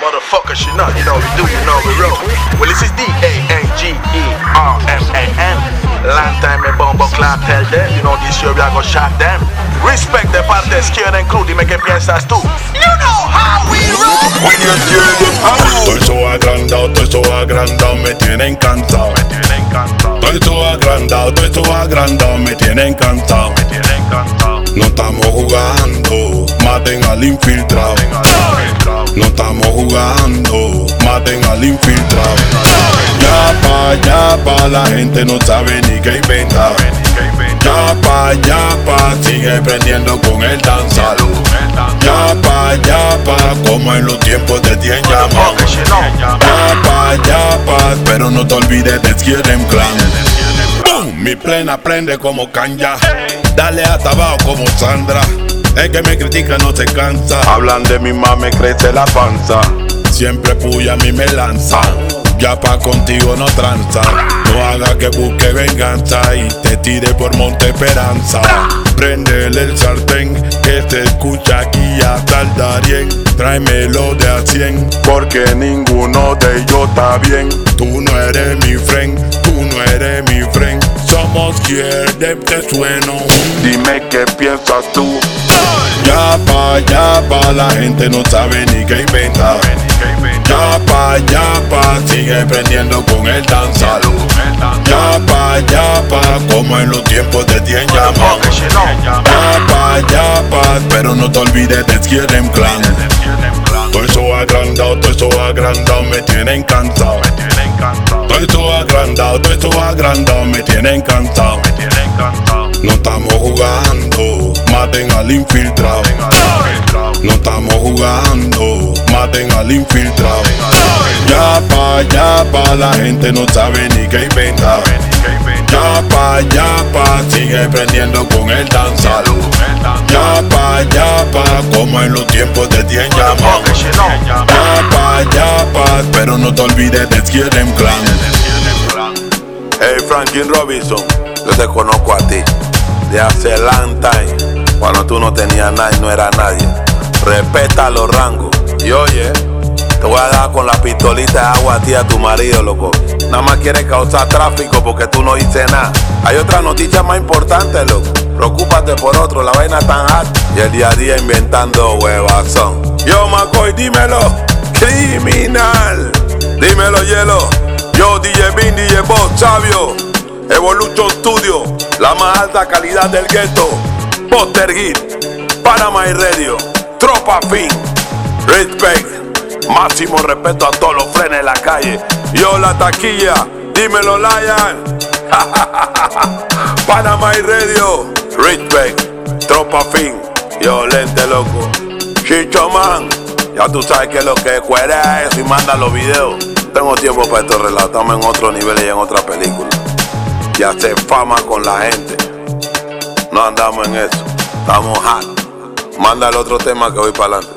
motherfuckers, you know we do, you know we roll. Well, this is DANGERMAN. Long time me bombo clap tell them, you know this year we are gonna shot them. Respect the parte izquierda en cruz, dime qué piensas tú. You know how we roll. When you hear them out. Estoy so agrandado, me tienen cansado. Estoy so agrandado, me tienen cansado. No estamos jugando, maten al infiltrado. No estamos jugando, maten al infiltrado. Ya pa, la gente no sabe ni qué inventar. Ya pa, sigue prendiendo con el danzal. Ya pa, como en los tiempos de Tien Yaman. Ya pa, pero no te olvides de Skieren Clan. Boom, mi plena prende como Kanya. Dale hasta abajo como Sandra. El que me critica no se cansa. Hablan de mi mamá, me crece la panza. Siempre puya a mí me lanza. Ya pa' contigo no tranza. No haga que busque venganza y te tire por Monte Esperanza. Prendele el sartén que se escucha aquí hasta el Darién. Tráemelo de a 100 porque ninguno de ellos está bien. Tú no eres mi friend, Somos Skieren, te sueno. Dime qué piensas tú. Ya pa, la gente no sabe ni qué inventar. Ya pa, sigue prendiendo con el danzal. Ya pa, como en los tiempos de Tien Yaman. Ya pa, pero no te olvides de Skieren Clan. Estoy so agrandado, me tienen cansado. Estoy so agrandado, me tienen cansado. No estamos jugando, maten al infiltrado. No estamos jugando, maten al infiltrado. Ya pa, la gente no sabe ni qué inventar. Ya pa, sigue prendiendo con el danzal. Ya pa, como en los tiempos de Tien Yaman. Ya pa, pero no te olvides de Skieren Clan. Hey Franklin Robinson, yo te conozco a ti de hace long time, cuando tú no tenías nada y no era nadie. Respeta los rangos. Y oye, te voy a dar con la pistolita de agua a ti y a tu marido, loco. Nada más quieres causar tráfico porque tú no dices nada. Hay otra noticia más importante, loco. Preocúpate por otro, la vaina tan hot. Y el día a día inventando huevazón. Yo, McCoy, dímelo. Criminal. Dímelo, Hielo. Yo, DJ Bin, DJ Boss, Sabio. Evolution Studio, la más alta calidad del gueto. Poster Hit, Panama Radio, Tropa Fin, Respect, máximo respeto a todos los frenes en la calle. Yo, la taquilla, dímelo, Lion. Panama Radio, Respect, Tropa Fin, yo, lente loco. Chicho Man, ya tú sabes que lo que cuera eso y manda los videos. Tengo tiempo para estos relatos, estamos en otro nivel y en otra película. Y hacer fama con la gente. No andamos en eso, estamos hot. Manda el otro tema que voy para adelante.